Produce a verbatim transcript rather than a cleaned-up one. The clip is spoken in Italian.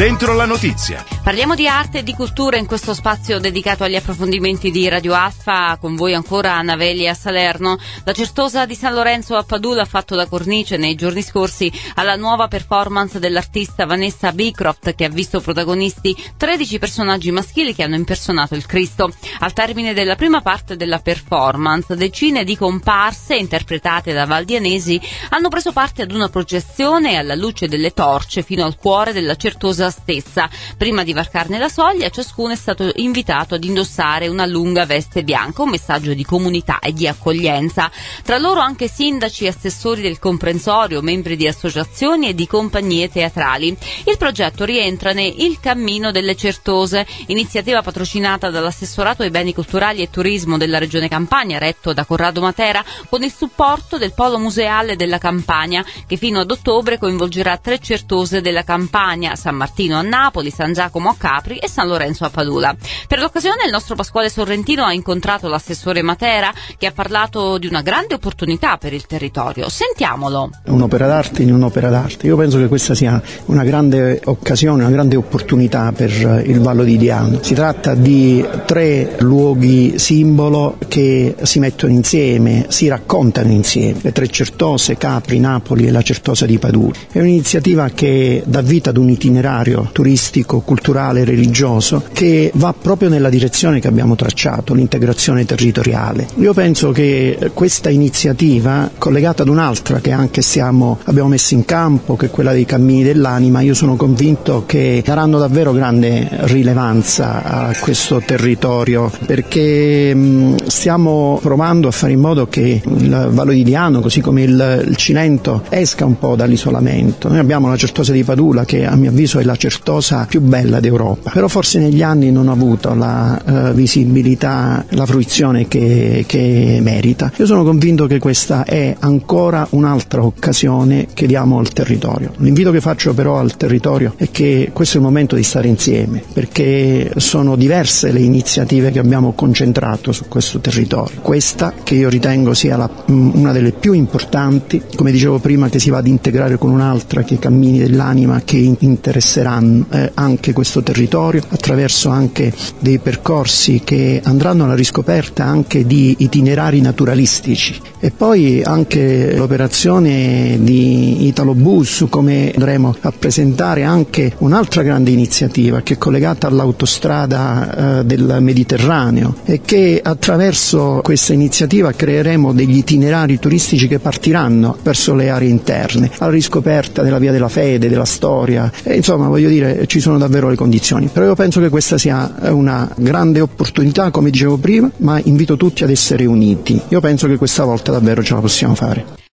Dentro la notizia. Parliamo di arte e di cultura in questo spazio dedicato agli approfondimenti di Radio Alfa. Con voi ancora Anna Veli a Salerno. La Certosa di San Lorenzo a Padula ha fatto da cornice nei giorni scorsi alla nuova performance dell'artista Vanessa Beecroft, che ha visto protagonisti tredici personaggi maschili che hanno impersonato il Cristo. Al termine della prima parte della performance, decine di comparse interpretate da valdianesi hanno preso parte ad una processione alla luce delle torce fino al cuore della Certosa stessa. Prima di varcarne la soglia, ciascuno è stato invitato ad indossare una lunga veste bianca, un messaggio di comunità e di accoglienza. Tra loro anche sindaci, assessori del comprensorio, membri di associazioni e di compagnie teatrali. Il progetto rientra nel Il Cammino delle Certose, iniziativa patrocinata dall'assessorato ai beni culturali e turismo della regione Campania, retto da Corrado Matera, con il supporto del Polo Museale della Campania, che fino ad ottobre coinvolgerà tre certose della Campania: San Martino a Napoli, San Giacomo a Capri e San Lorenzo a Padula. Per l'occasione il nostro Pasquale Sorrentino ha incontrato l'assessore Matera, che ha parlato di una grande opportunità per il territorio. Sentiamolo. Un'opera d'arte in un'opera d'arte. Io penso che questa sia una grande occasione, una grande opportunità per il Vallo di Diano. Si tratta di tre luoghi simbolo che si mettono insieme, si raccontano insieme. Le tre Certose, Capri, Napoli e la Certosa di Padula. È un'iniziativa che dà vita ad un itinerario turistico, culturale, religioso, che va proprio nella direzione che abbiamo tracciato, l'integrazione territoriale. Io penso che questa iniziativa, collegata ad un'altra che anche siamo, abbiamo messo in campo, che è quella dei cammini dell'anima, io sono convinto che daranno davvero grande rilevanza a questo territorio, perché mh, stiamo provando a fare in modo che il Vallo di Diano, così come il, il Cilento, esca un po' dall'isolamento. Noi abbiamo la Certosa di Padula, che a mio avviso è la Certosa più bella d'Europa, però forse negli anni non ha avuto la uh, visibilità, la fruizione che, che merita. Io sono convinto che questa è ancora un'altra occasione che diamo al territorio. L'invito che faccio però al territorio è che questo è il momento di stare insieme, perché sono diverse le iniziative che abbiamo concentrato su questo territorio. Questa, che io ritengo sia la, una delle più importanti, come dicevo prima, che si va ad integrare con un'altra, che è i Cammini dell'Anima, che interesseranno eh, anche questo territorio attraverso anche dei percorsi che andranno alla riscoperta anche di itinerari naturalistici, e poi anche l'operazione di Italo Bus, come andremo a presentare anche un'altra grande iniziativa che è collegata all'autostrada eh, del Mediterraneo, e che attraverso questa iniziativa creeremo degli itinerari turistici che partiranno verso le aree interne, alla riscoperta della via della fede, della storia, e insomma voglio dire ci sono davvero le condizioni. Però io penso che questa sia una grande opportunità, come dicevo prima, ma invito tutti ad essere uniti. Io penso che questa volta davvero ce la possiamo fare.